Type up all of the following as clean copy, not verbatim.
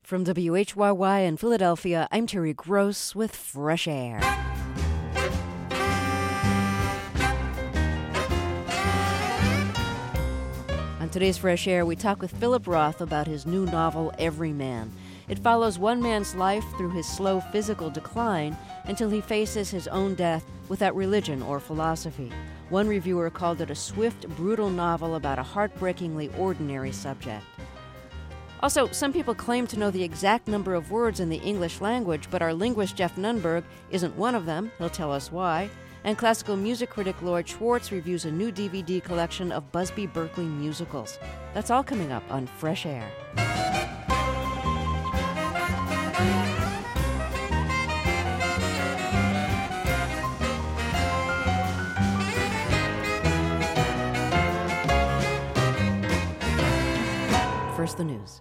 From WHYY in Philadelphia, I'm Terry Gross with Fresh Air. On today's Fresh Air, we talk with Philip Roth about his new novel, Everyman. It follows one man's life through his slow physical decline until he faces his own death without religion or philosophy. One reviewer called it a swift, brutal novel about a heartbreakingly ordinary subject. Also, some people claim to know the exact number of words in the English language, but our linguist Jeff Nunberg isn't one of them. He'll tell us why. And classical music critic Lloyd Schwartz reviews a new DVD collection of Busby Berkeley musicals. That's all coming up on Fresh Air. First, the news.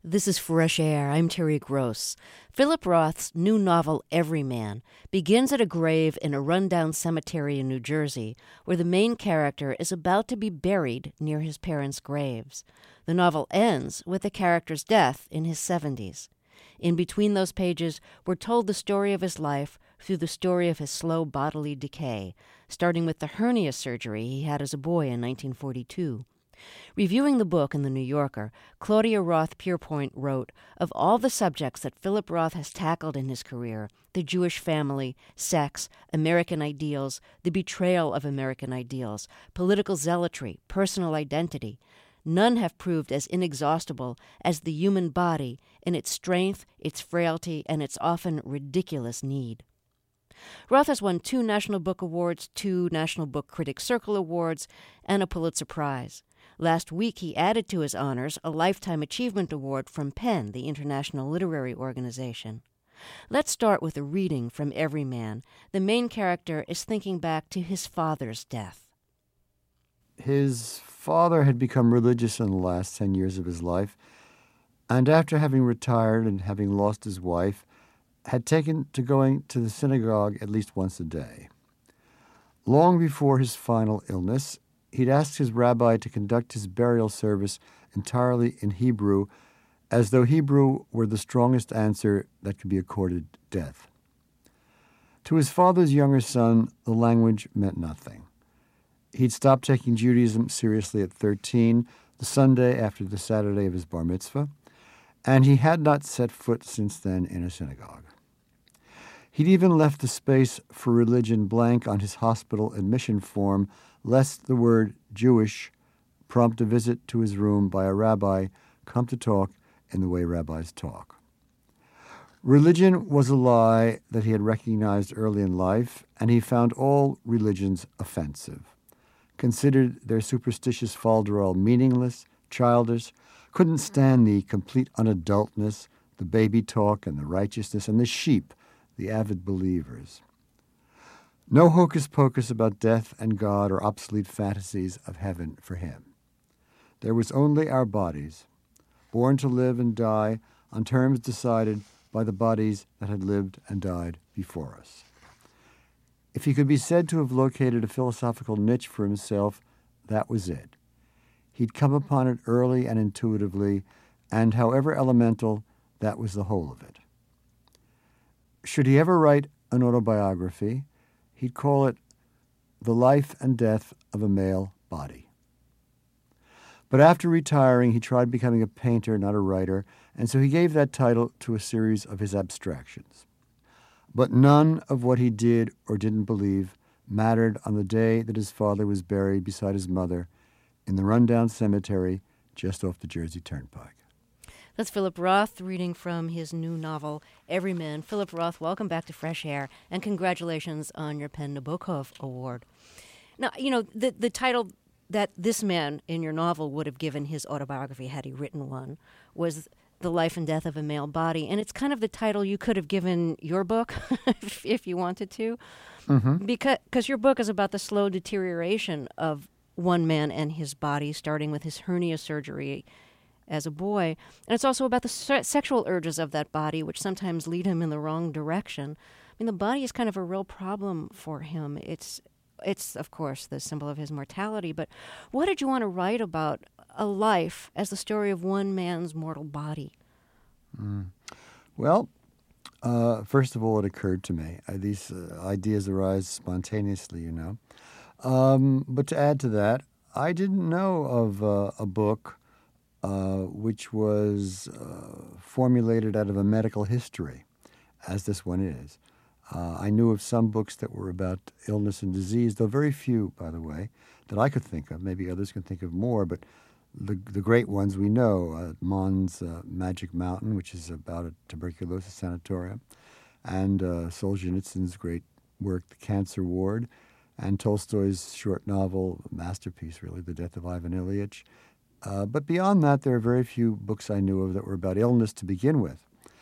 This is Fresh Air. I'm Terry Gross. Philip Roth's new novel, Everyman, begins at a grave in a rundown cemetery in New Jersey, where the main character is about to be buried near his parents' graves. The novel ends with the character's death in his 70s. In between those pages, we're told the story of his life through the story of his slow bodily decay, starting with the hernia surgery he had as a boy in 1942. Reviewing the book in The New Yorker, Claudia Roth-Pierpoint wrote, "Of all the subjects that Philip Roth has tackled in his career, the Jewish family, sex, American ideals, the betrayal of American ideals, political zealotry, personal identity, none have proved as inexhaustible as the human body in its strength, its frailty, and its often ridiculous need." Roth has won 2 National Book Awards, 2 National Book Critics Circle Awards, and a Pulitzer Prize. Last week, he added to his honors a Lifetime Achievement Award from PEN, the international literary organization. Let's start with a reading from Everyman. The main character is thinking back to his father's death. His father had become religious in the last 10 years of his life, and after having retired and having lost his wife, had taken to going to the synagogue at least once a day. Long before his final illness, he'd asked his rabbi to conduct his burial service entirely in Hebrew, as though Hebrew were the strongest answer that could be accorded death. To his father's younger son, the language meant nothing. He'd stopped taking Judaism seriously at 13, the Sunday after the Saturday of his bar mitzvah, and he had not set foot since then in a synagogue. He'd even left the space for religion blank on his hospital admission form, lest the word Jewish prompt a visit to his room by a rabbi come to talk in the way rabbis talk. Religion was a lie that he had recognized early in life, and he found all religions offensive, considered their superstitious falderall meaningless, childish, couldn't stand the complete unadultness, the baby talk and the righteousness, and the sheep, the avid believers. No hocus-pocus about death and God or obsolete fantasies of heaven for him. There was only our bodies, born to live and die on terms decided by the bodies that had lived and died before us. If he could be said to have located a philosophical niche for himself, that was it. He'd come upon it early and intuitively, and however elemental, that was the whole of it. Should he ever write an autobiography, he'd call it The Life and Death of a Male Body. But after retiring, he tried becoming a painter, not a writer, and so he gave that title to a series of his abstractions. But none of what he did or didn't believe mattered on the day that his father was buried beside his mother in the rundown cemetery just off the Jersey Turnpike. That's Philip Roth reading from his new novel, Everyman. Philip Roth, welcome back to Fresh Air, and congratulations on your PEN Nabokov Award. Now, you know, the title that this man in your novel would have given his autobiography had he written one was The Life and Death of a Male Body, and it's kind of the title you could have given your book if you wanted to, because your book is about the slow deterioration of one man and his body, starting with his hernia surgery as a boy. And it's also about the sexual urges of that body, which sometimes lead him in the wrong direction. I mean, the body is kind of a real problem for him. It's of course, the symbol of his mortality. But what did you want to write about a life as the story of one man's mortal body? Well, first of all, it occurred to me. These ideas arise spontaneously, you know. But to add to that, I didn't know of a book which was formulated out of a medical history, as this one is. I knew of some books that were about illness and disease, though very few, by the way, that I could think of. Maybe others can think of more, but the great ones we know, Mann's Magic Mountain, which is about a tuberculosis sanatorium, and Solzhenitsyn's great work, The Cancer Ward, and Tolstoy's short novel, masterpiece really, The Death of Ivan Ilyich. But beyond that, there are very few books I knew of that were about illness to begin with.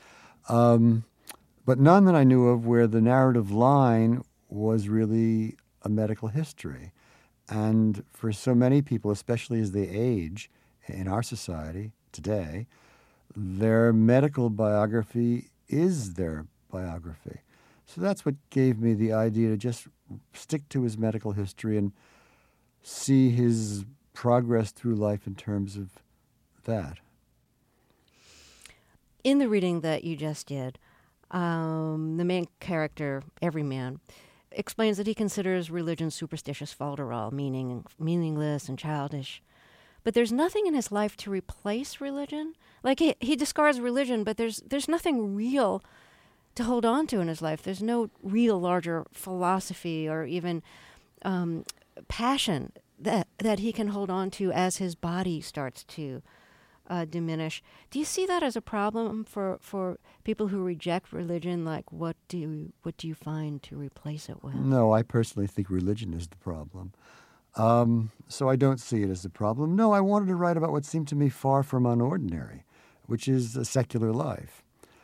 But none that I knew of where the narrative line was really a medical history. And for so many people, especially as they age in our society today, their medical biography is their biography. So that's what gave me the idea to just stick to his medical history and see his progress through life in terms of that. In the reading that you just did, the main character, Everyman, explains that he considers religion superstitious falderall, meaningless and childish. But there's nothing in his life to replace religion. Like he discards religion, but there's nothing real to hold on to in his life. There's no real larger philosophy or even passion that he can hold on to as his body starts to diminish. Do you see that as a problem for people who reject religion? Like, what do you find to replace it with? No, I personally think religion is the problem. So I don't see it as a problem. No, I wanted to write about what seemed to me far from unordinary, which is a secular life.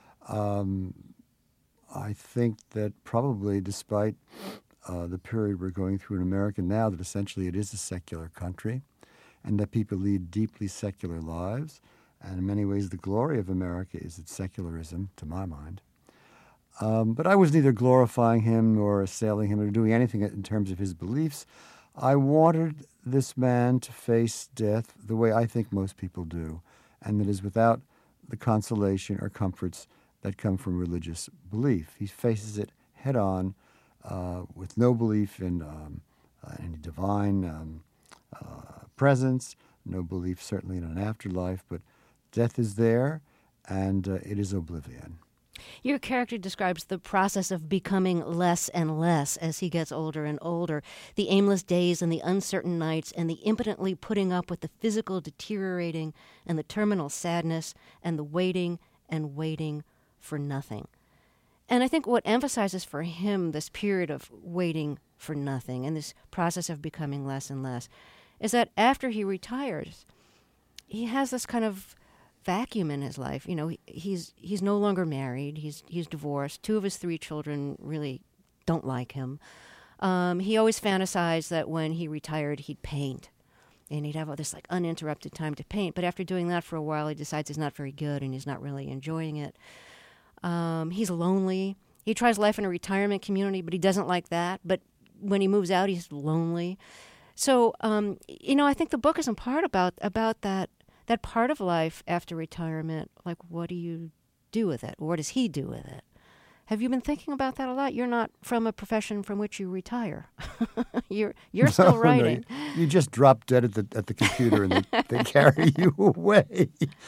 I think that probably despite the period we're going through in America now, that essentially it is a secular country and that people lead deeply secular lives. And in many ways, the glory of America is its secularism, to my mind. But I was neither glorifying him nor assailing him or doing anything in terms of his beliefs. I wanted this man to face death the way I think most people do, and that is without the consolation or comforts that come from religious belief. He faces it head on with no belief in any divine presence, no belief certainly in an afterlife, but death is there, and it is oblivion. Your character describes the process of becoming less and less as he gets older and older, the aimless days and the uncertain nights and the impotently putting up with the physical deteriorating and the terminal sadness and the waiting and waiting for nothing. And I think what emphasizes for him this period of waiting for nothing and this process of becoming less and less is that after he retires, he has this kind of vacuum in his life. You know, he's no longer married. He's divorced. 2 of his 3 children really don't like him. He always fantasized that when he retired, he'd paint, and he'd have all this like uninterrupted time to paint. But after doing that for a while, he decides he's not very good and he's not really enjoying it. He's lonely. He tries life in a retirement community, but he doesn't like that. But when he moves out, he's lonely. So, I think the book is in part about that part of life after retirement. Like, what do you do with it? Or what does he do with it? Have you been thinking about that a lot? You're not from a profession from which you retire. You're still writing. No, you just drop dead at the computer and they carry you away.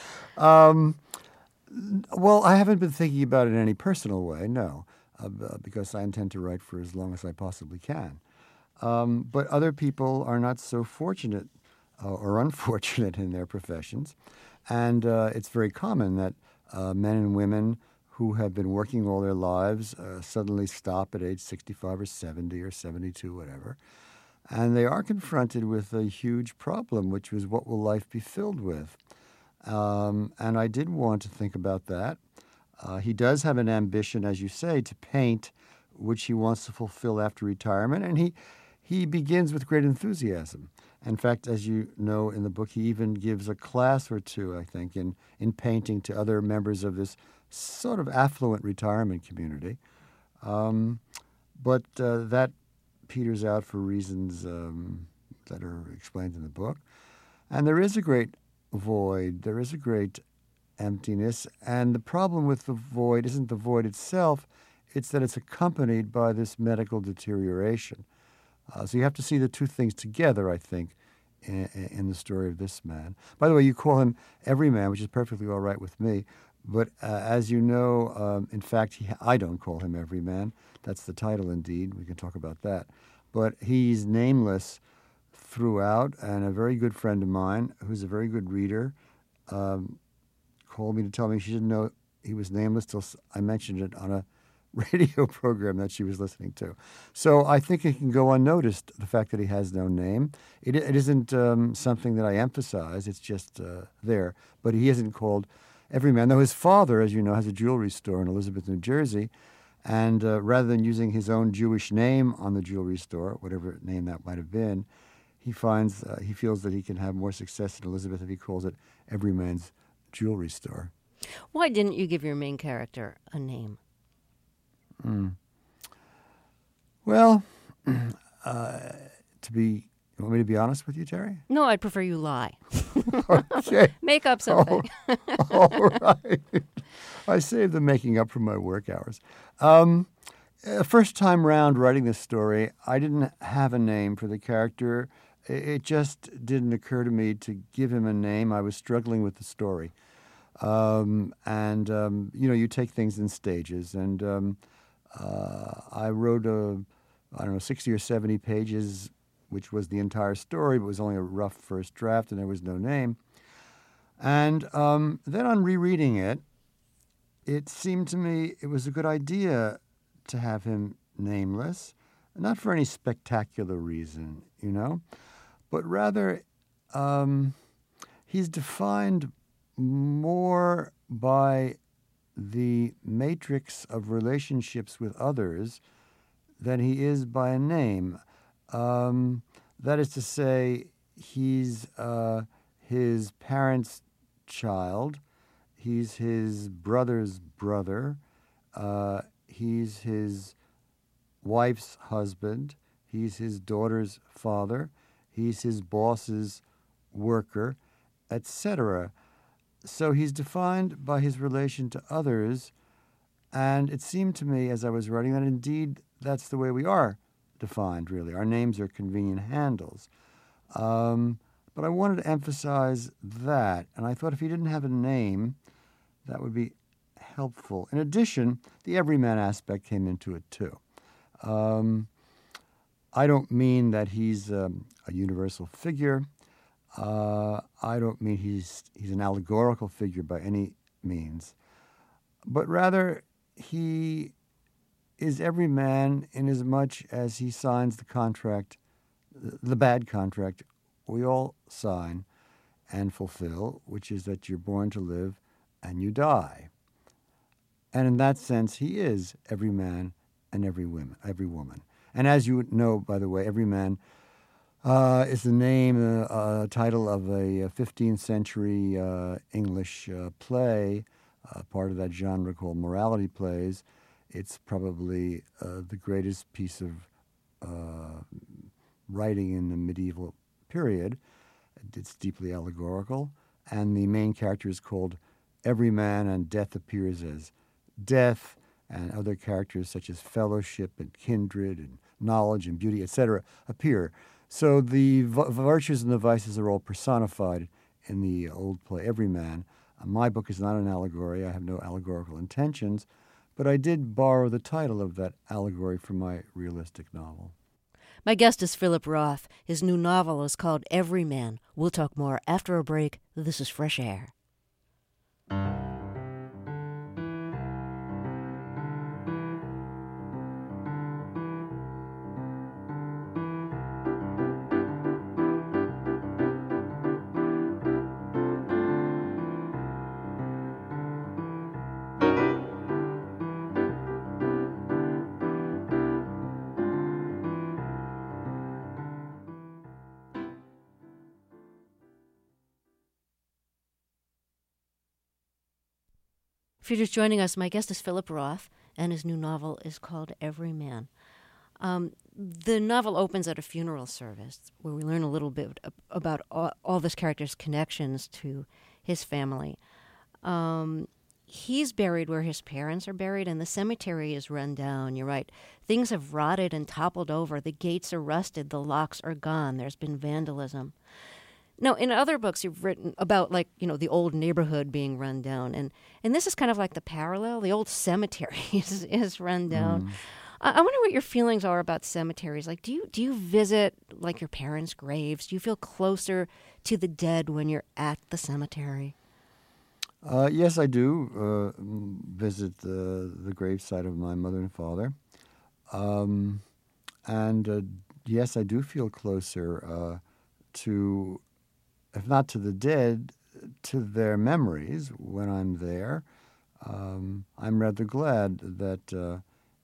Well, I haven't been thinking about it in any personal way, no, because I intend to write for as long as I possibly can. But other people are not so fortunate or unfortunate in their professions. And it's very common that men and women who have been working all their lives suddenly stop at age 65 or 70 or 72, whatever. And they are confronted with a huge problem, which was what will life be filled with? And I did want to think about that. He does have an ambition, as you say, to paint, which he wants to fulfill after retirement. And he begins with great enthusiasm. In fact, as you know in the book, he even gives a class or two, I think, in painting to other members of this sort of affluent retirement community. But that peters out for reasons that are explained in the book. And there is a great void. There is a great emptiness. And the problem with the void isn't the void itself. It's that it's accompanied by this medical deterioration. So you have to see the two things together, I think, in the story of this man. By the way, you call him Everyman, which is perfectly all right with me. But as you know, in fact, I don't call him Everyman. That's the title, indeed. We can talk about that. But he's nameless throughout, and a very good friend of mine, who's a very good reader, called me to tell me she didn't know he was nameless till I mentioned it on a radio program that she was listening to. So I think it can go unnoticed, the fact that he has no name. It isn't something that I emphasize. It's just there. But he isn't called Everyman, though his father, as you know, has a jewelry store in Elizabeth, New Jersey. And rather than using his own Jewish name on the jewelry store, whatever name that might have been, he feels that he can have more success in Elizabeth if he calls it Everyman's Jewelry Store. Why didn't you give your main character a name? Well, you want me to be honest with you, Terry? No, I'd prefer you lie. Okay. Make up something. All right. I saved the making up for my work hours. First time round writing this story, I didn't have a name for the character. It just didn't occur to me to give him a name. I was struggling with the story. You take things in stages. And I wrote, 60 or 70 pages, which was the entire story, but it was only a rough first draft, and there was no name. And then on rereading it, it seemed to me it was a good idea to have him nameless, not for any spectacular reason, but rather he's defined more by the matrix of relationships with others than he is by a name. That is to say, he's his parents' child, he's his brother's brother, he's his wife's husband, he's his daughter's father, he's his boss's worker, etc. So he's defined by his relation to others, and it seemed to me as I was writing that indeed that's the way we are defined, really. Our names are convenient handles. But I wanted to emphasize that, and I thought if he didn't have a name, that would be helpful. In addition, the everyman aspect came into it too. I don't mean that he's a universal figure. I don't mean he's an allegorical figure by any means, but rather he is every man inasmuch as he signs the contract, the bad contract we all sign and fulfill, which is that you're born to live and you die. And in that sense, he is every man and every woman. And as you know, by the way, every man is the name, title of a 15th century English play, part of that genre called morality plays. It's probably the greatest piece of writing in the medieval period. It's deeply allegorical, and the main character is called Every Man, and death appears as death, and other characters such as fellowship and kindred and knowledge and beauty, etc., appear. So the virtues and the vices are all personified in the old play Every Man. My book is not an allegory. I have no allegorical intentions, but I did borrow the title of that allegory from my realistic novel. My guest is Philip Roth. His new novel is called Every Man. We'll talk more after a break. This is Fresh Air. If you're just joining us, my guest is Philip Roth, and his new novel is called Every Man. The novel opens at a funeral service where we learn a little bit about all this character's connections to his family. He's buried where his parents are buried, and the cemetery is run down. You're right. Things have rotted and toppled over. The gates are rusted. The locks are gone. There's been vandalism. Now, in other books you've written about, the old neighborhood being run down, and this is kind of like the parallel. The old cemetery is run down. I wonder what your feelings are about cemeteries. Like, do you visit, like, your parents' graves? Do you feel closer to the dead when you're at the cemetery? Yes, I do visit the gravesite of my mother and father. Yes, I do feel closer to, if not to the dead, to their memories when I'm there. I'm rather glad that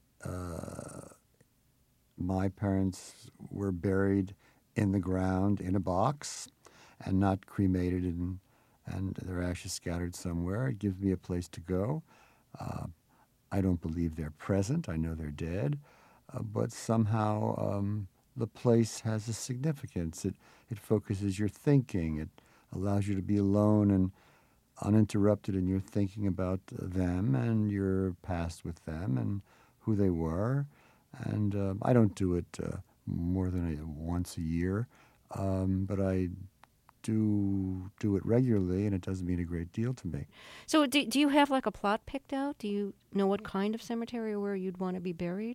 my parents were buried in the ground in a box and not cremated and their ashes scattered somewhere. It gives me a place to go. I don't believe they're present. I know they're dead. But somehow the place has a significance. It focuses your thinking. It allows you to be alone and uninterrupted in your thinking about them and your past with them and who they were. And I don't do it more than once a year, but I do it regularly, and it does mean a great deal to me. So do you have like a plot picked out? Do you know what kind of cemetery or where you'd want to be buried?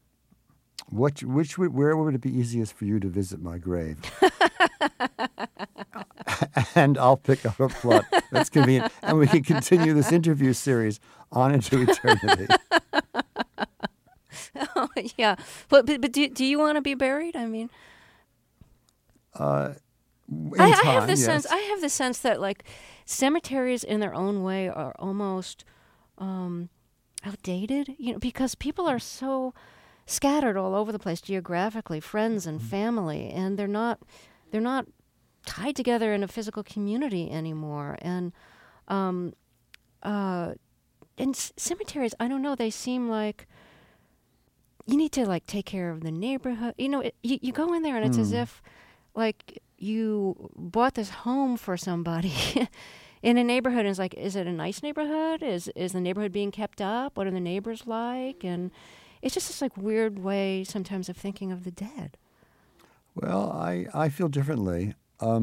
Where would it be easiest for you to visit my grave? And I'll pick up a plot that's convenient, and we can continue this interview series on into eternity. Oh, yeah, but do you want to be buried? I mean, I have the sense. I have the sense that like cemeteries in their own way are almost outdated. Because people are so scattered all over the place geographically, friends and family, and they're not tied together in a physical community anymore. And cemeteries, I don't know, they seem like you need to like take care of the neighborhood. You go in there and it's as if like you bought this home for somebody in a neighborhood, and it's like, is it a nice neighborhood? Is the neighborhood being kept up? What are the neighbors like? And it's just this like weird way sometimes of thinking of the dead. Well, I feel differently.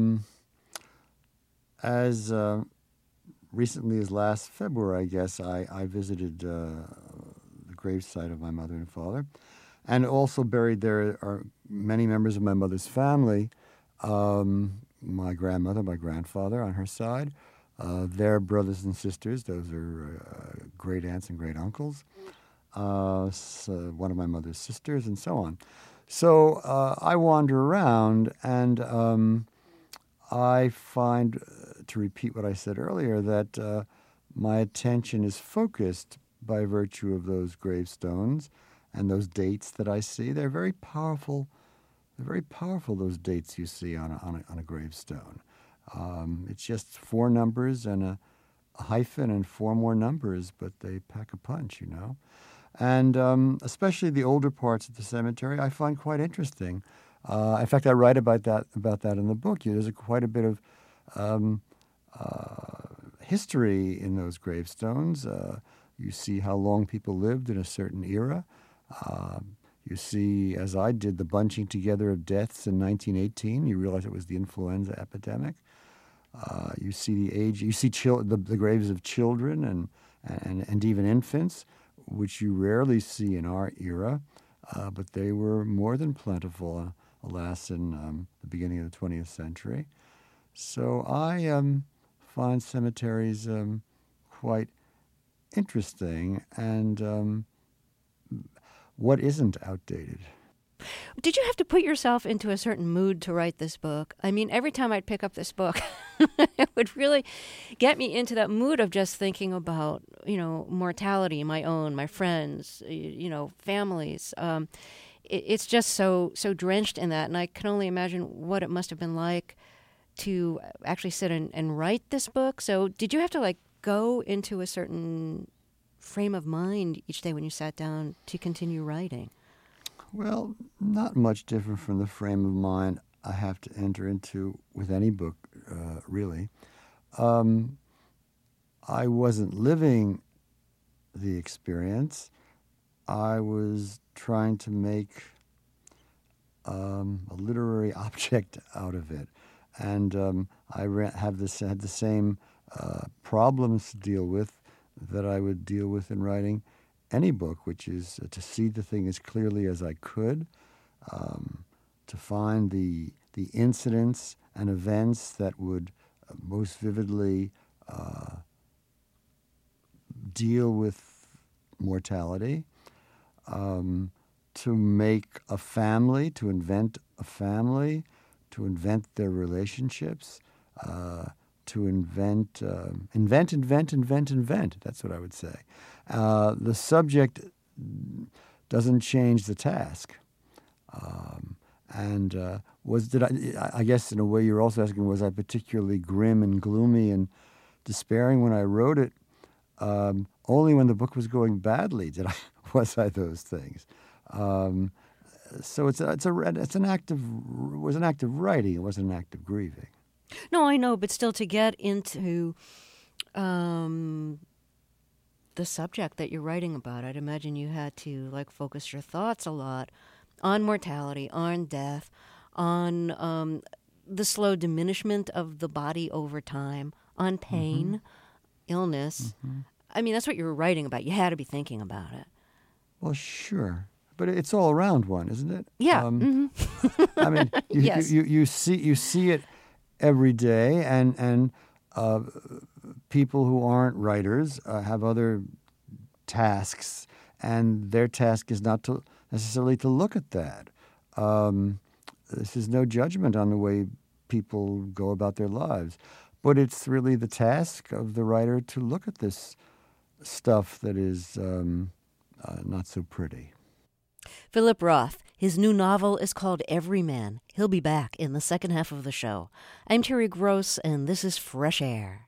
As recently as last February, I guess, I visited the gravesite of my mother and father, and also buried there are many members of my mother's family, my grandmother, my grandfather on her side, their brothers and sisters, those are great aunts and great uncles, so one of my mother's sisters, and so on. So I wander around, and I find, to repeat what I said earlier, that my attention is focused by virtue of those gravestones and those dates that I see. They're very powerful. They're very powerful, those dates you see on a gravestone. It's just 4 numbers and a hyphen and 4 more numbers, but they pack a punch, And especially the older parts of the cemetery I find quite interesting. In fact, I write about that in the book. There's quite a bit of history in those gravestones. You see how long people lived in a certain era. You see, as I did, the bunching together of deaths in 1918. You realize it was the influenza epidemic. You see the age. You see the graves of children and even infants, which you rarely see in our era, but they were more than plentiful, alas, in the beginning of the 20th century. So I find cemeteries quite interesting, and what isn't outdated? Did you have to put yourself into a certain mood to write this book? I mean, every time I'd pick up this book, it would really get me into that mood of just thinking about, mortality, my own, my friends, families. It's just so drenched in that, and I can only imagine what it must have been like to actually sit and write this book. So did you have to, go into a certain frame of mind each day when you sat down to continue writing? Well, not much different from the frame of mind I have to enter into with any book, really. I wasn't living the experience. I was trying to make a literary object out of it. And I had the same problems to deal with that I would deal with in writing any book, which is to see the thing as clearly as I could, to find the incidents and events that would most vividly deal with mortality, to make a family, to invent a family, to invent their relationships, to invent. That's what I would say. The subject doesn't change the task. I guess in a way you're also asking, was I particularly grim and gloomy and despairing when I wrote it. Only when the book was going badly was I those things. So it's an act of writing. It wasn't an act of grieving. No, I know, but still to get into the subject that you're writing about, I'd imagine you had to focus your thoughts a lot on mortality, on death, on the slow diminishment of the body over time, on pain, illness. I mean, that's what you were writing about. You had to be thinking about it. Well, sure. But it's all around one, isn't it? Yeah. I mean, Yes. you see it every day, and people who aren't writers have other tasks, and their task is not necessarily to look at that. This is no judgment on the way people go about their lives, but it's really the task of the writer to look at this stuff that is not so pretty. Philip Roth. His new novel is called Everyman. He'll be back in the second half of the show. I'm Terry Gross, and this is Fresh Air.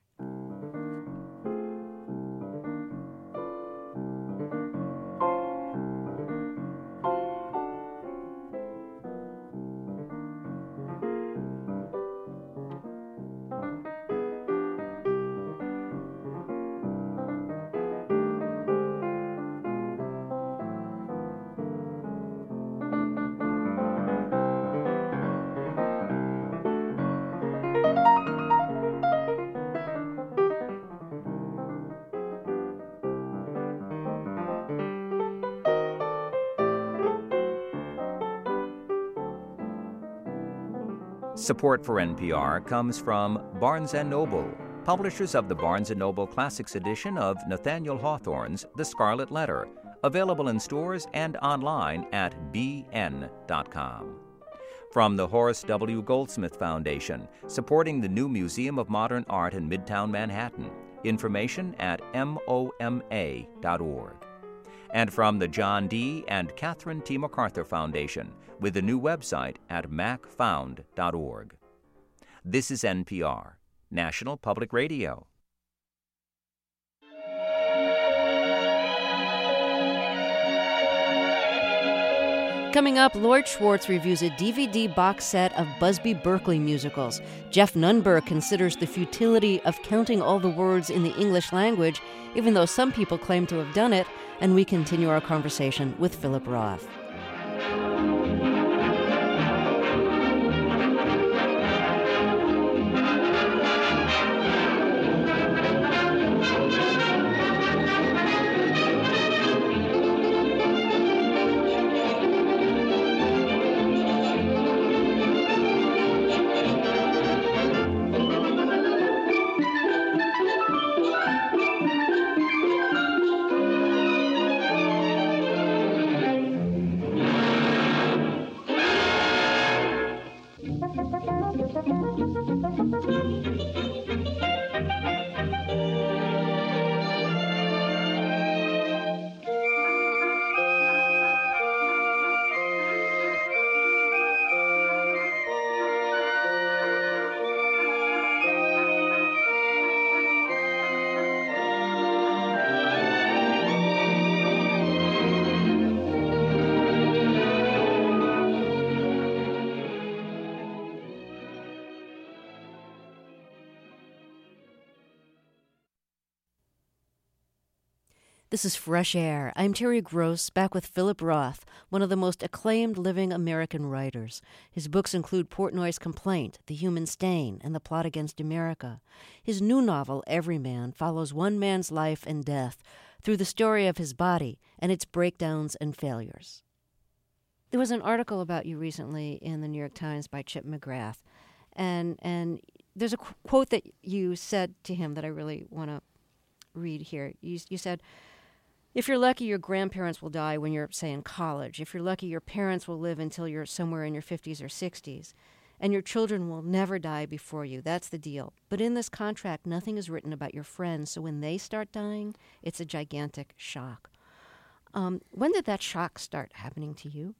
Support for NPR comes from Barnes & Noble, publishers of the Barnes & Noble Classics edition of Nathaniel Hawthorne's The Scarlet Letter, available in stores and online at bn.com. From the Horace W. Goldsmith Foundation, supporting the new Museum of Modern Art in Midtown Manhattan. Information at moma.org. And from the John D. and Catherine T. MacArthur Foundation, with a new website at macfound.org. This is NPR, National Public Radio. Coming up, Lloyd Schwartz reviews a DVD box set of Busby Berkeley musicals. Jeff Nunberg considers the futility of counting all the words in the English language, even though some people claim to have done it, and we continue our conversation with Philip Roth. This is Fresh Air. I'm Terry Gross, back with Philip Roth, one of the most acclaimed living American writers. His books include Portnoy's Complaint, The Human Stain, and The Plot Against America. His new novel, Everyman, follows one man's life and death through the story of his body and its breakdowns and failures. There was an article about you recently in the New York Times by Chip McGrath, and there's a quote that you said to him that I really want to read here. You said, "If you're lucky, your grandparents will die when you're, say, in college. If you're lucky, your parents will live until you're somewhere in your 50s or 60s. And your children will never die before you. That's the deal. But in this contract, nothing is written about your friends, so when they start dying, it's a gigantic shock." When did that shock start happening to you?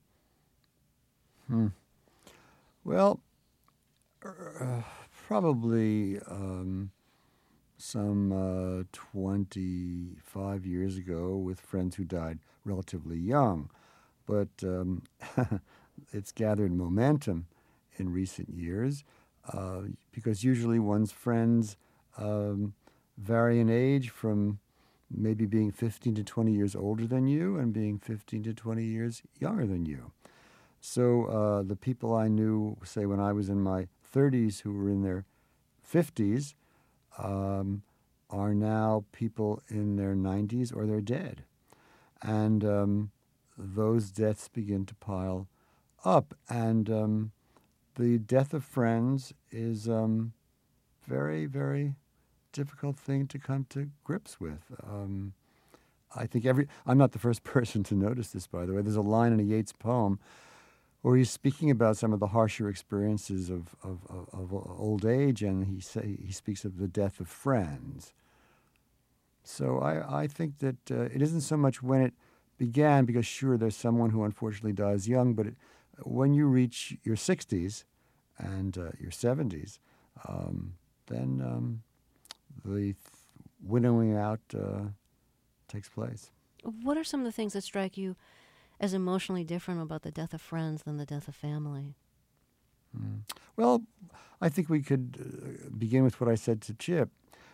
Well, probably some 25 years ago with friends who died relatively young. But it's gathered momentum in recent years because usually one's friends vary in age from maybe being 15 to 20 years older than you and being 15 to 20 years younger than you. So the people I knew, say, when I was in my 30s who were in their 50s are now people in their 90s or they're dead. And those deaths begin to pile up. And the death of friends is very, very difficult thing to come to grips with. I think I'm not the first person to notice this, by the way. There's a line in a Yeats poem where he's speaking about some of the harsher experiences of old age, and he speaks of the death of friends. So I think that it isn't so much when it began, because sure, there's someone who unfortunately dies young, but when you reach your 60s and your 70s, then the winnowing out takes place. What are some of the things that strike you as emotionally different about the death of friends than the death of family? Well, I think we could begin with what I said to Chip.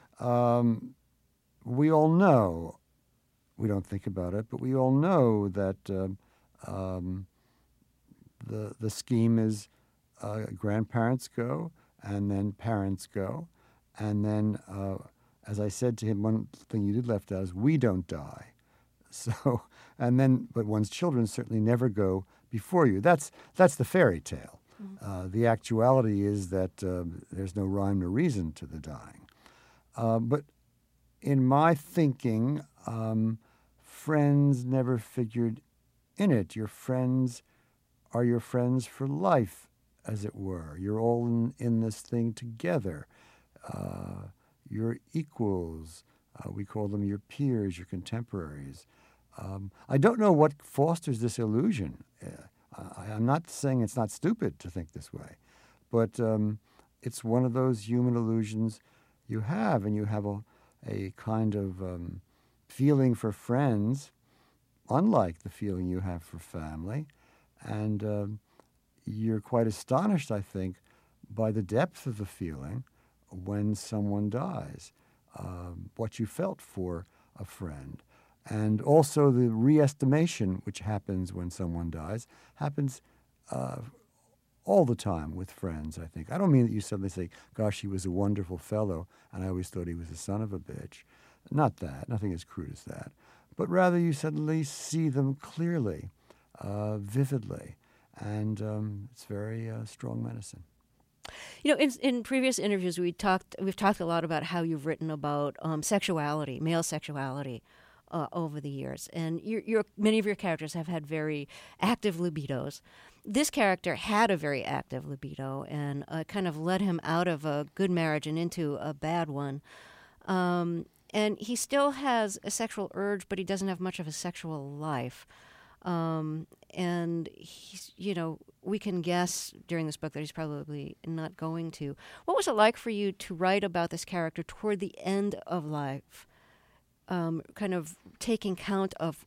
We all know, we don't think about it, but we all know that the scheme is grandparents go, and then parents go, and then, as I said to him, one thing you did left out is we don't die. So, but one's children certainly never go before you. That's the fairy tale. Mm-hmm. The actuality is that there's no rhyme or reason to the dying. But in my thinking, friends never figured in it. Your friends are your friends for life, as it were. You're all in this thing together. You're equals. We call them your peers, your contemporaries. I don't know what fosters this illusion. I'm not saying it's not stupid to think this way, but it's one of those human illusions you have, and you have a kind of feeling for friends, unlike the feeling you have for family, and you're quite astonished, I think, by the depth of the feeling when someone dies, what you felt for a friend. And also the re-estimation which happens when someone dies happens all the time with friends, I think. I don't mean that you suddenly say, gosh, he was a wonderful fellow, and I always thought he was a son of a bitch. Not that. Nothing as crude as that. But rather you suddenly see them clearly, vividly. And it's very strong medicine. You know, in previous interviews, we've talked a lot about how you've written about sexuality, male sexuality, over the years, and many of your characters have had very active libidos. This character had a very active libido, and kind of led him out of a good marriage and into a bad one. And he still has a sexual urge, but he doesn't have much of a sexual life. And he's, we can guess during this book that he's probably not going to. What was it like for you to write about this character toward the end of life? Kind of taking account of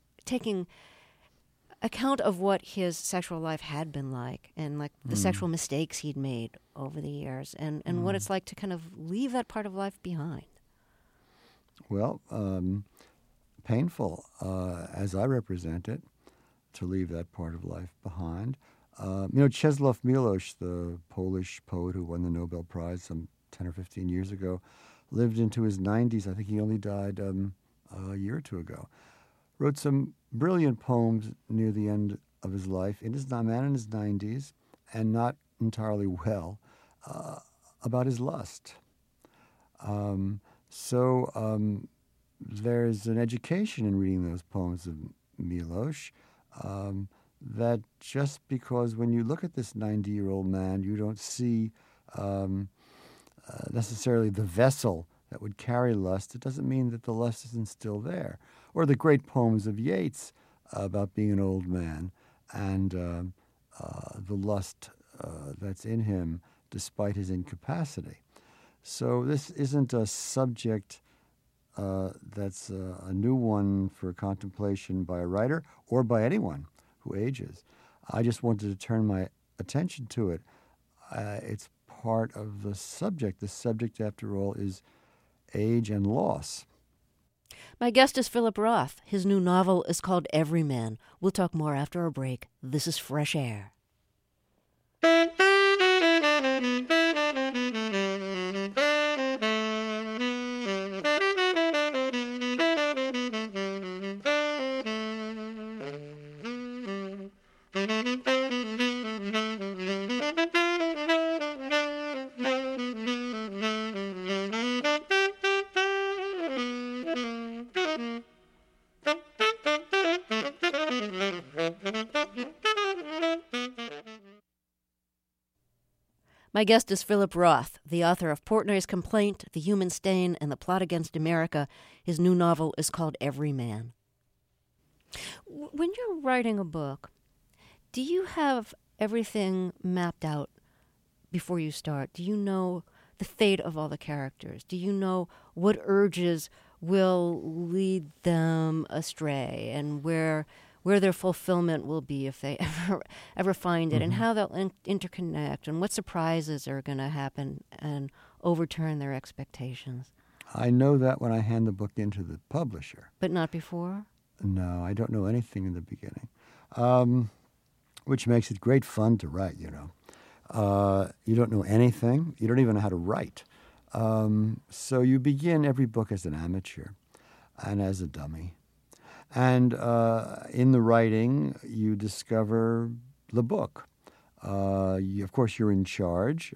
what his sexual life had been like, and like the sexual mistakes he'd made over the years, and what it's like to kind of leave that part of life behind. Well, painful, as I represent it, to leave that part of life behind. Czesław Miłosz, the Polish poet who won the Nobel Prize some 10 or 15 years ago, lived into his 90s. I think he only died a year or two ago. Wrote some brilliant poems near the end of his life, in his 90s, and not entirely well, about his lust. So there's an education in reading those poems of Miłosz, that just because when you look at this 90-year-old man, you don't see necessarily the vessel that would carry lust, it doesn't mean that the lust isn't still there. Or the great poems of Yeats about being an old man and the lust that's in him despite his incapacity. So this isn't a subject that's a new one for contemplation by a writer or by anyone who ages. I just wanted to turn my attention to it. It's part of the subject. The subject, after all, is age and loss. My guest is Philip Roth. His new novel is called Everyman. We'll talk more after a break. This is Fresh Air. My guest is Philip Roth, the author of Portnoy's Complaint, The Human Stain, and The Plot Against America. His new novel is called Everyman. When you're writing a book, do you have everything mapped out before you start? Do you know the fate of all the characters? Do you know what urges will lead them astray and where their fulfillment will be if they ever find it, and how they'll interconnect, and what surprises are going to happen and overturn their expectations? I know that when I hand the book into the publisher. But not before? No, I don't know anything in the beginning, which makes it great fun to write, you know. You don't know anything. You don't even know how to write. So you begin every book as an amateur and as a dummy. And in the writing, you discover the book. Of course, you're in charge,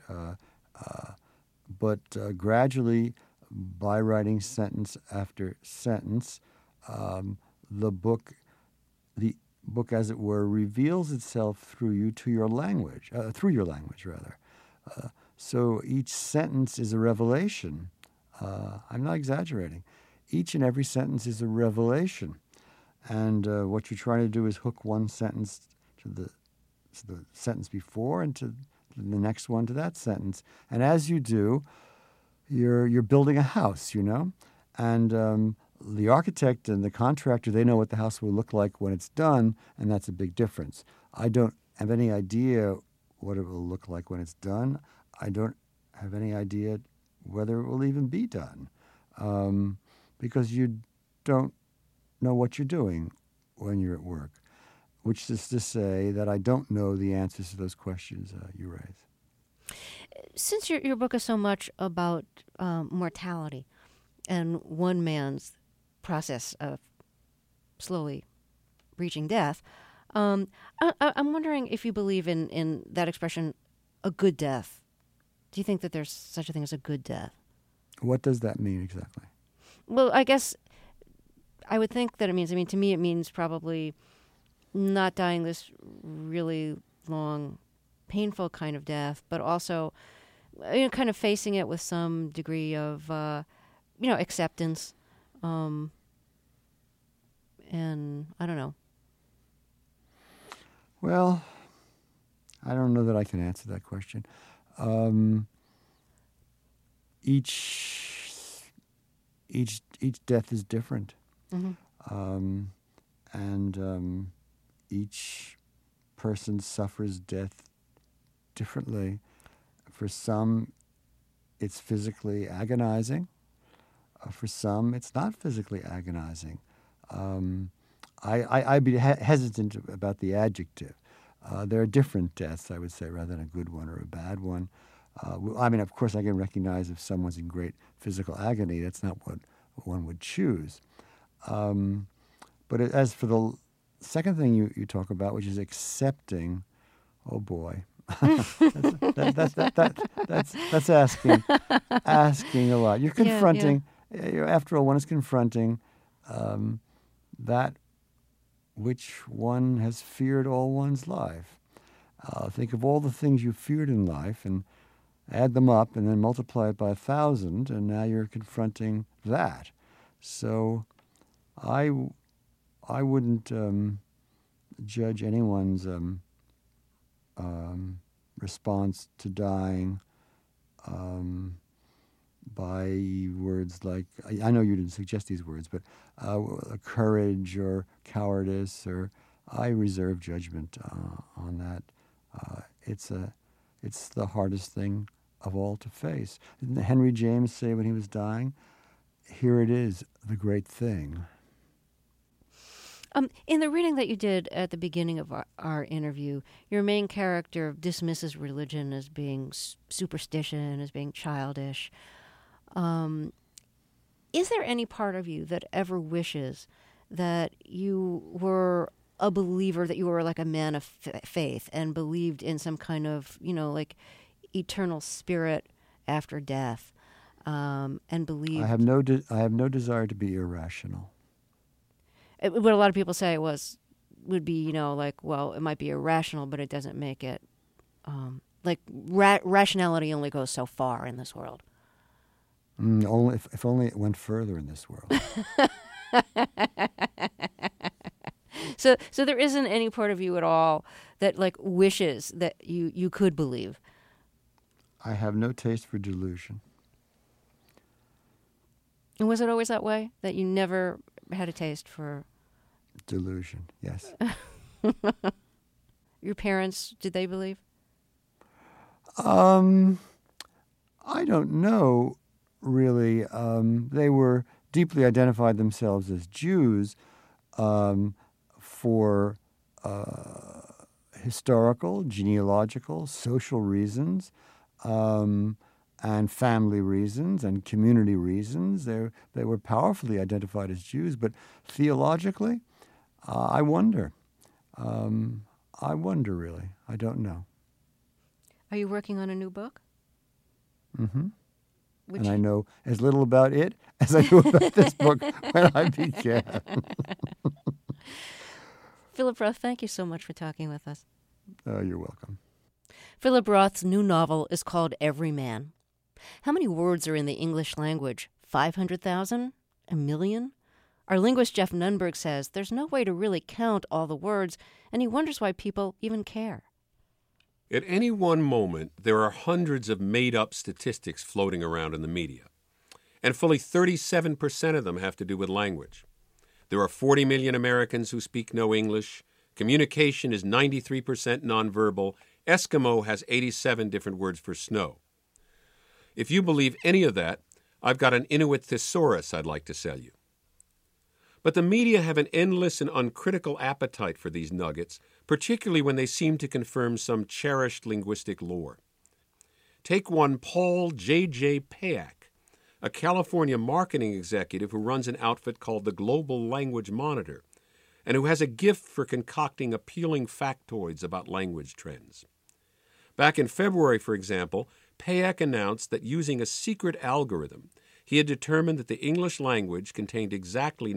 but gradually, by writing sentence after sentence, the book, as it were, reveals itself through you to your language, through your language, rather. So each sentence is a revelation. I'm not exaggerating. Each and every sentence is a revelation. And what you're trying to do is hook one sentence to the sentence before and to the next one to that sentence. And as you do, you're building a house, you know. And the architect and the contractor, they know what the house will look like when it's done, and that's a big difference. I don't have any idea what it will look like when it's done. I don't have any idea whether it will even be done, because you don't know what you're doing when you're at work, which is to say that I don't know the answers to those questions you raise. Since your book is so much about mortality and one man's process of slowly reaching death, I'm wondering if you believe in that expression, a good death. Do you think that there's such a thing as a good death? What does that mean exactly? Well, I guess I would think that it means, to me it means probably not dying this really long, painful kind of death, but also kind of facing it with some degree of, acceptance. And I don't know. Well, I don't know that I can answer that question. Each death is different. Mm-hmm. And each person suffers death differently. For some, it's physically agonizing. For some, it's not physically agonizing. I'd be hesitant about the adjective. There are different deaths, I would say, rather than a good one or a bad one. Of course, I can recognize if someone's in great physical agony, that's not what one would choose. But as for the second thing you talk about, which is accepting, oh boy, that's asking a lot. You're confronting. After all, one is confronting that which one has feared all one's life. Think of all the things you feared in life and add them up and then multiply it by 1,000, and now you're confronting that. So I wouldn't judge anyone's response to dying by words like, I know you didn't suggest these words, but courage or cowardice, or I reserve judgment on that. It's the hardest thing of all to face. Didn't Henry James say when he was dying, "Here it is, the great thing"? In the reading that you did at the beginning of our interview, your main character dismisses religion as being superstition, as being childish. Is there any part of you that ever wishes that you were a believer, that you were like a man of faith and believed in some kind of, like eternal spirit after death, and believed? I have no desire to be irrational. What a lot of people say would be, well, it might be irrational, but it doesn't make it, rationality only goes so far in this world. Only if only it went further in this world. So there isn't any part of you at all that wishes that you could believe. I have no taste for delusion. And was it always that way, that you never had a taste for delusion? Yes. Your parents, did they believe? I don't know, really. They were deeply identified themselves as Jews for historical, genealogical, social reasons, and family reasons and community reasons. They were powerfully identified as Jews, but theologically, I wonder. I wonder, really. I don't know. Are you working on a new book? Mm-hmm. And I know as little about it as I do about this book when I began. Philip Roth, thank you so much for talking with us. You're welcome. Philip Roth's new novel is called Every Man. How many words are in the English language? 500,000? A million? Our linguist Jeff Nunberg says there's no way to really count all the words, and he wonders why people even care. At any one moment, there are hundreds of made-up statistics floating around in the media, and fully 37% of them have to do with language. There are 40 million Americans who speak no English. Communication is 93% nonverbal. Eskimo has 87 different words for snow. If you believe any of that, I've got an Inuit thesaurus I'd like to sell you. But the media have an endless and uncritical appetite for these nuggets, particularly when they seem to confirm some cherished linguistic lore. Take one Paul J.J. Payak, a California marketing executive who runs an outfit called the Global Language Monitor, and who has a gift for concocting appealing factoids about language trends. Back in February, for example, Payak announced that using a secret algorithm, he had determined that the English language contained exactly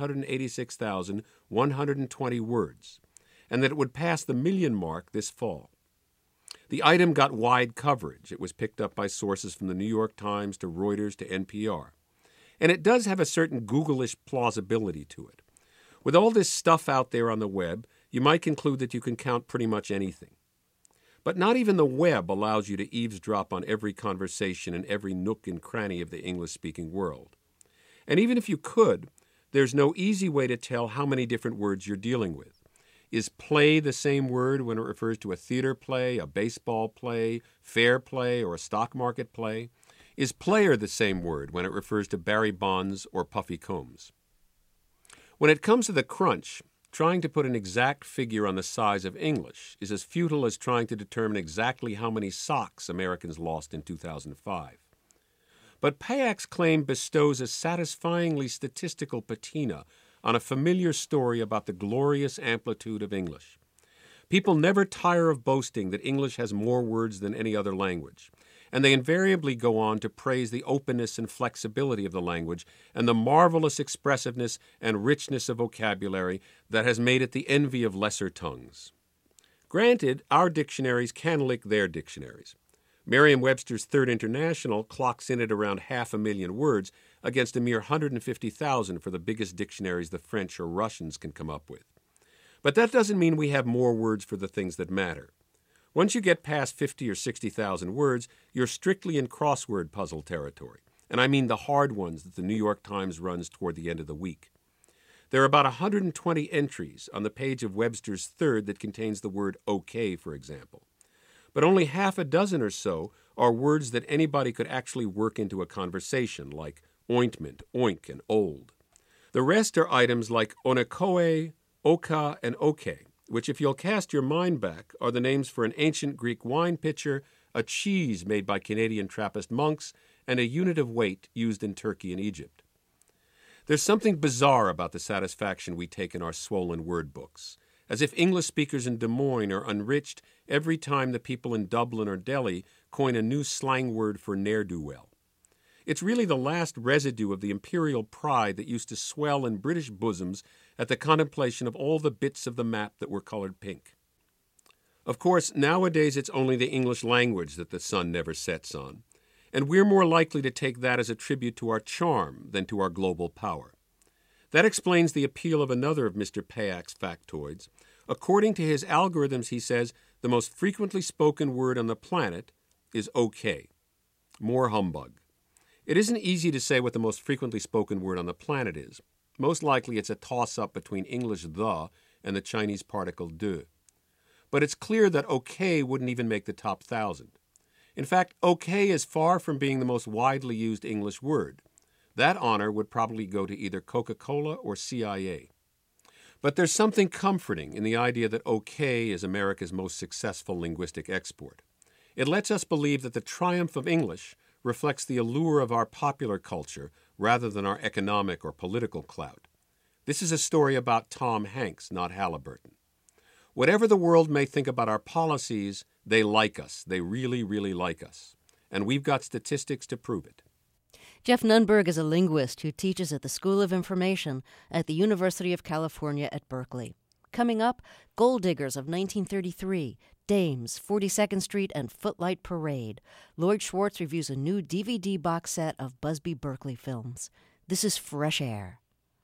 986,120 words, and that it would pass the million mark this fall. The item got wide coverage. It was picked up by sources from the New York Times to Reuters to NPR. And it does have a certain Google-ish plausibility to it. With all this stuff out there on the web, you might conclude that you can count pretty much anything. But not even the web allows you to eavesdrop on every conversation in every nook and cranny of the English-speaking world. And even if you could, there's no easy way to tell how many different words you're dealing with. Is play the same word when it refers to a theater play, a baseball play, fair play, or a stock market play? Is player the same word when it refers to Barry Bonds or Puffy Combs? When it comes to the crunch, trying to put an exact figure on the size of English is as futile as trying to determine exactly how many socks Americans lost in 2005. But Payak's claim bestows a satisfyingly statistical patina on a familiar story about the glorious amplitude of English. People never tire of boasting that English has more words than any other language, and they invariably go on to praise the openness and flexibility of the language and the marvelous expressiveness and richness of vocabulary that has made it the envy of lesser tongues. Granted, our dictionaries can lick their dictionaries. Merriam-Webster's Third International clocks in at around 500,000 words against a mere 150,000 for the biggest dictionaries the French or Russians can come up with. But that doesn't mean we have more words for the things that matter. Once you get past 50 or 60,000 words, you're strictly in crossword puzzle territory, and I mean the hard ones that the New York Times runs toward the end of the week. There are about 120 entries on the page of Webster's Third that contains the word okay, for example. But only half a dozen or so are words that anybody could actually work into a conversation, like ointment, oink, and old. The rest are items like onekoe, oka, and oke, which, if you'll cast your mind back, are the names for an ancient Greek wine pitcher, a cheese made by Canadian Trappist monks, and a unit of weight used in Turkey and Egypt. There's something bizarre about the satisfaction we take in our swollen word books, as if English speakers in Des Moines are enriched every time the people in Dublin or Delhi coin a new slang word for ne'er-do-well. It's really the last residue of the imperial pride that used to swell in British bosoms at the contemplation of all the bits of the map that were colored pink. Of course, nowadays it's only the English language that the sun never sets on, and we're more likely to take that as a tribute to our charm than to our global power. That explains the appeal of another of Mr. Payak's factoids. According to his algorithms, he says, the most frequently spoken word on the planet is okay. More humbug. It isn't easy to say what the most frequently spoken word on the planet is. Most likely it's a toss-up between English the and the Chinese particle de. But it's clear that okay wouldn't even make the top 1,000. In fact, okay is far from being the most widely used English word. That honor would probably go to either Coca-Cola or CIA. But there's something comforting in the idea that okay is America's most successful linguistic export. It lets us believe that the triumph of English reflects the allure of our popular culture rather than our economic or political clout. This is a story about Tom Hanks, not Halliburton. Whatever the world may think about our policies, they like us. They really, really like us. And we've got statistics to prove it. Jeff Nunberg is a linguist who teaches at the School of Information at the University of California at Berkeley. Coming up, Gold Diggers of 1933, Dames, 42nd Street, and Footlight Parade. Lloyd Schwartz reviews a new DVD box set of Busby Berkeley films. This is Fresh Air.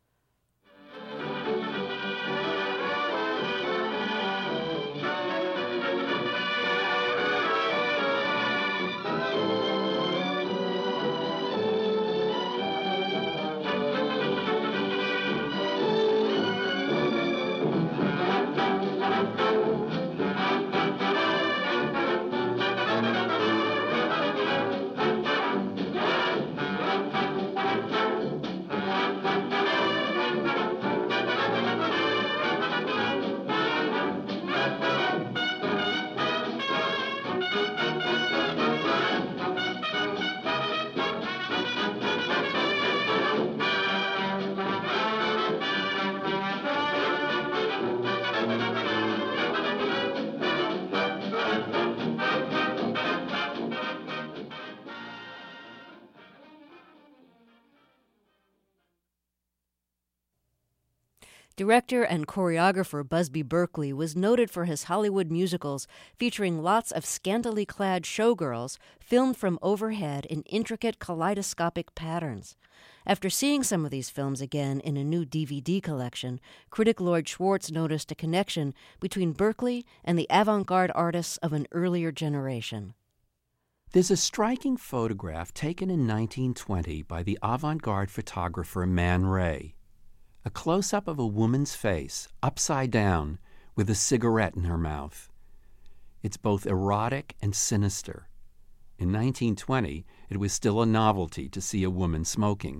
Director and choreographer Busby Berkeley was noted for his Hollywood musicals featuring lots of scantily clad showgirls filmed from overhead in intricate kaleidoscopic patterns. After seeing some of these films again in a new DVD collection, critic Lloyd Schwartz noticed a connection between Berkeley and the avant-garde artists of an earlier generation. There's a striking photograph taken in 1920 by the avant-garde photographer Man Ray. A close-up of a woman's face, upside down, with a cigarette in her mouth. It's both erotic and sinister. In 1920, it was still a novelty to see a woman smoking.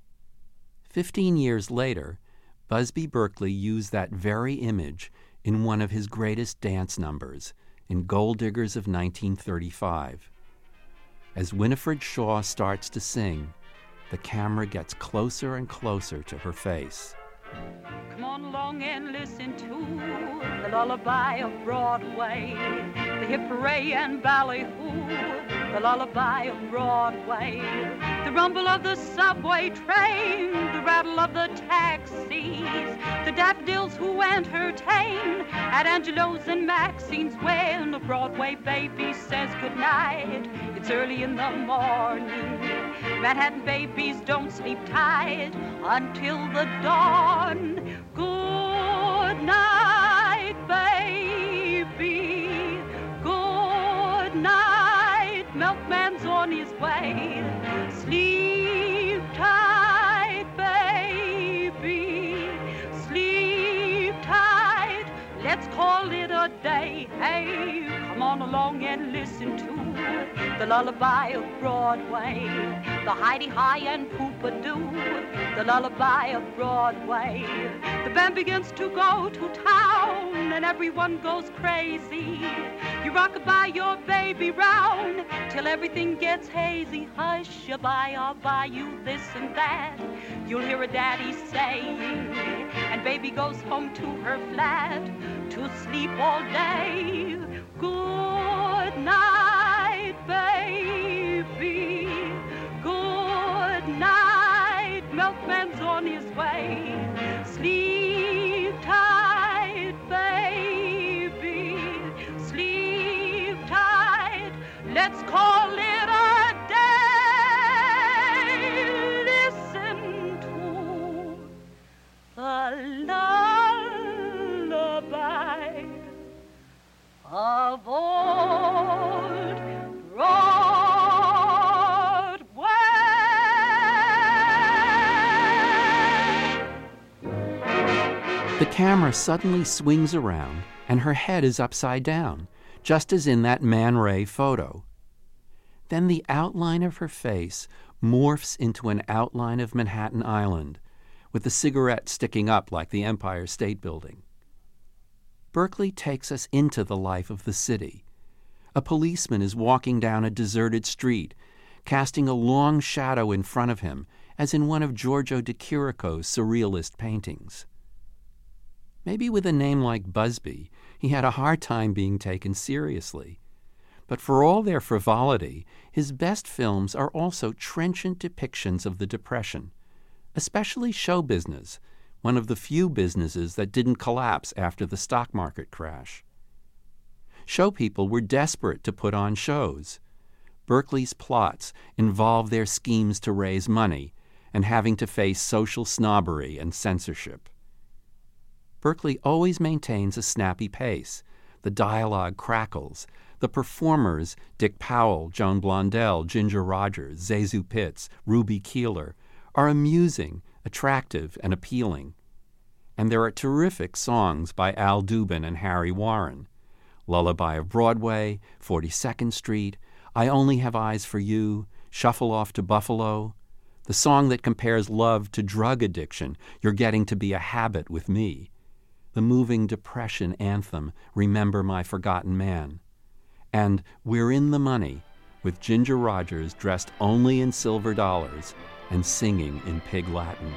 15 years later, Busby Berkeley used that very image in one of his greatest dance numbers, in Gold Diggers of 1935. As Winifred Shaw starts to sing, the camera gets closer and closer to her face. Come on along and listen to the lullaby of Broadway, the hip hooray and ballyhoo, the lullaby of Broadway, the rumble of the subway train, the rattle of the taxis, the daffodils who entertain at Angelo's and Maxine's when a Broadway baby says goodnight. It's early in the morning. Manhattan babies don't sleep tight until the dawn. Good night, baby. Good night. Milkman's on his way. Sleep day. Hey, come on along and listen to the lullaby of Broadway, the Heidi-Hi and Poopa-Doo, the lullaby of Broadway. The band begins to go to town and everyone goes crazy. You rock-a-bye your baby round till everything gets hazy. Hush-a-bye, I'll buy you this and that, you'll hear a daddy saying, and baby goes home to her flat to sleep all day. Good night, baby. Good night, milkman's on his way. Sleep tight, baby. Sleep tight. Let's call it a day. Listen to the lullaby of old Broadway. The camera suddenly swings around and her head is upside down, just as in that Man Ray photo. Then the outline of her face morphs into an outline of Manhattan Island, with the cigarette sticking up like the Empire State Building. Berkeley takes us into the life of the city. A policeman is walking down a deserted street, casting a long shadow in front of him, as in one of Giorgio de Chirico's surrealist paintings. Maybe with a name like Busby, he had a hard time being taken seriously. But for all their frivolity, his best films are also trenchant depictions of the Depression, especially show business, one of the few businesses that didn't collapse after the stock market crash. Show people were desperate to put on shows. Berkeley's plots involve their schemes to raise money and having to face social snobbery and censorship. Berkeley always maintains a snappy pace. The dialogue crackles. The performers, Dick Powell, Joan Blondell, Ginger Rogers, Zazu Pitts, Ruby Keeler, are amusing, attractive, and appealing. And there are terrific songs by Al Dubin and Harry Warren. Lullaby of Broadway, 42nd Street, I Only Have Eyes for You, Shuffle Off to Buffalo, the song that compares love to drug addiction, You're Getting to Be a Habit with Me, the moving Depression anthem, Remember My Forgotten Man, and We're in the Money, with Ginger Rogers dressed only in silver dollars and singing in Pig Latin.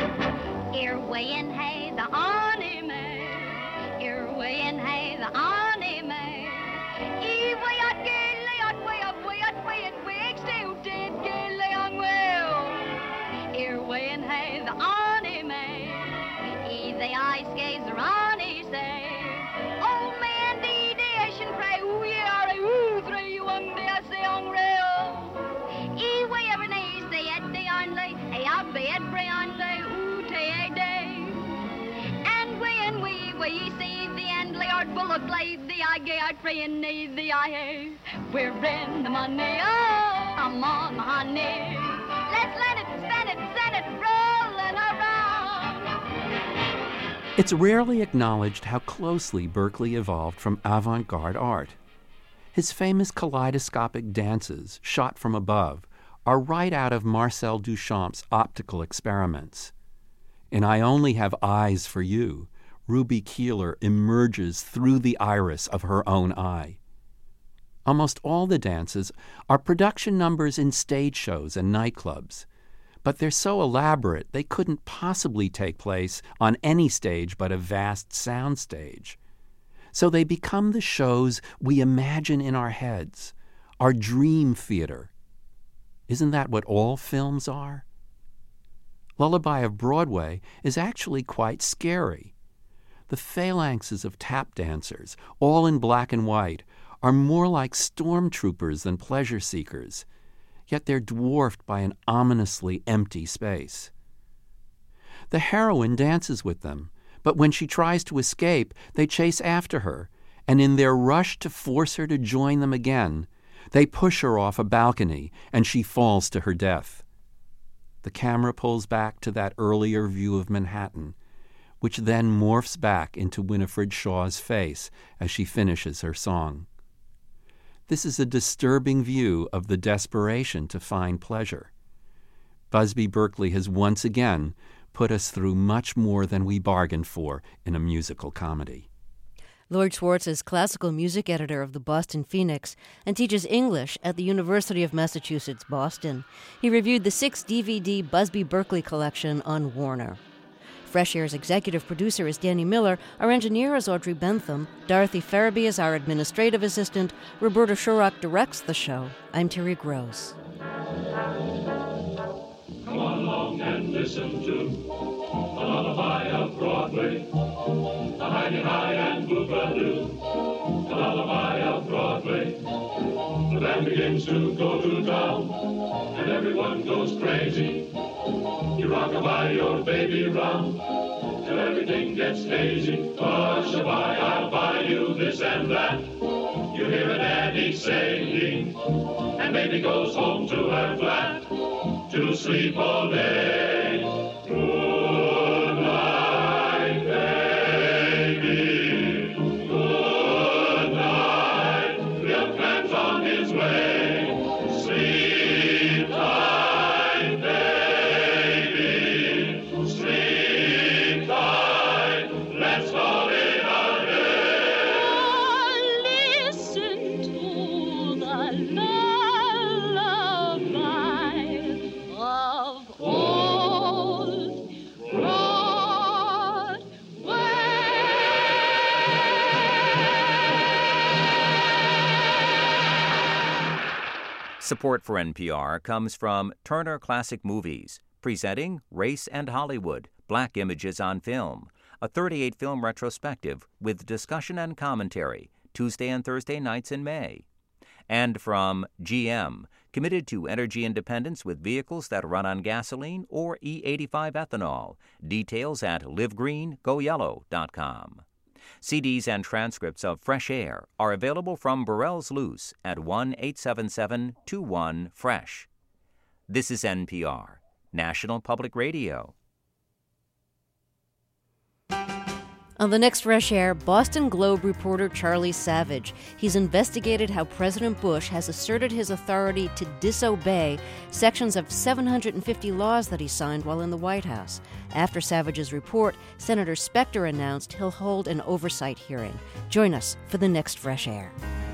Here way in hay the honey may, here way in hay the honey may. Way out gilly out way up way out way and wigs still did gilly on well. Here way in hay the honey may, the ice skates the honey say. Oh man, the nation pray, ooh yeah, ooh 3 1 day say on rail. Way every day say at the only, hey I'll be at free only, ooh tay day. And we see the end Lord Bullock laid the eye gay out free and need the eye. We're in the money, oh I'm on the honey. Let's let it, spend it, send it, rolling around. It's rarely acknowledged how closely Berkeley evolved from avant-garde art. His famous kaleidoscopic dances, shot from above, are right out of Marcel Duchamp's optical experiments. In I Only Have Eyes for You, Ruby Keeler emerges through the iris of her own eye. Almost all the dances are production numbers in stage shows and nightclubs, but they're so elaborate they couldn't possibly take place on any stage but a vast sound stage. So they become the shows we imagine in our heads, our dream theater. Isn't that what all films are? Lullaby of Broadway is actually quite scary. The phalanxes of tap dancers, all in black and white, are more like stormtroopers than pleasure seekers, yet they're dwarfed by an ominously empty space. The heroine dances with them, but when she tries to escape, they chase after her, and in their rush to force her to join them again, they push her off a balcony, and she falls to her death. The camera pulls back to that earlier view of Manhattan, which then morphs back into Winifred Shaw's face as she finishes her song. This is a disturbing view of the desperation to find pleasure. Busby Berkeley has once again put us through much more than we bargained for in a musical comedy. Lloyd Schwartz is classical music editor of the Boston Phoenix and teaches English at the University of Massachusetts, Boston. He reviewed the 6-DVD Busby Berkeley collection on Warner. Fresh Air's executive producer is Danny Miller. Our engineer is Audrey Bentham. Dorothy Farabee is our administrative assistant. Roberta Shurrock directs the show. I'm Terry Gross. Come on along and listen to the lullaby of Broadway. The Hi-de-Hi and Boogaloo, the lullaby of Broadway. The band begins to go to town, and everyone goes crazy. You rock-a-bye your baby round, till everything gets hazy. Hush-a-bye, I'll buy you this and that. You hear a daddy saying, and baby goes home to her flat to sleep all day. Good night, baby. Good night. Milkman's on his way. Sleep tight, baby. Sleep tight. Let's call it a day. Listen to the lullaby of old Broadway. Support for NPR comes from Turner Classic Movies, presenting Race and Hollywood, Black Images on Film, a 38-film retrospective with discussion and commentary, Tuesday and Thursday nights in May. And from GM, committed to energy independence with vehicles that run on gasoline or E85 ethanol. Details at livegreengoyellow.com. CDs and transcripts of Fresh Air are available from Burrell's Loose at 1-877-21-FRESH. This is NPR, National Public Radio. On the next Fresh Air, Boston Globe reporter Charlie Savage. He's investigated how President Bush has asserted his authority to disobey sections of 750 laws that he signed while in the White House. After Savage's report, Senator Specter announced he'll hold an oversight hearing. Join us for the next Fresh Air.